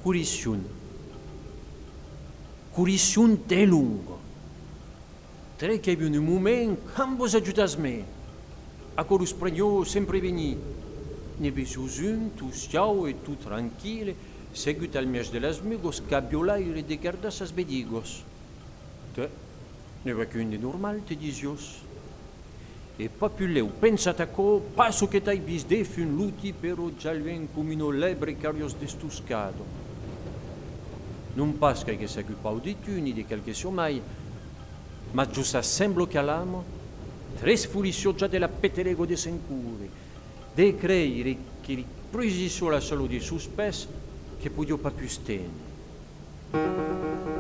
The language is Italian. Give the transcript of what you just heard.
Curissiun de lungo. Tre che un moment, ambos ajudas me. Acolo spregno sempre veni. Ne besusun, tu stiau e tu tranquille, seguit al mes de las migos, cabiolaire de gardas as bedigos. Te, ne va qu'un de normal, te disios. E papuleu, pensat aco, passo che t'hai vis de fun luti, però già ven comino lebre carios destuscado. Non pas che s'ha occupau di tu, ni di qualche somai, ma giusta semblo che all'amo, tres fulisio già della petelego de sencuri, de creire che presi sola solo di suspes, che puio pa più stene.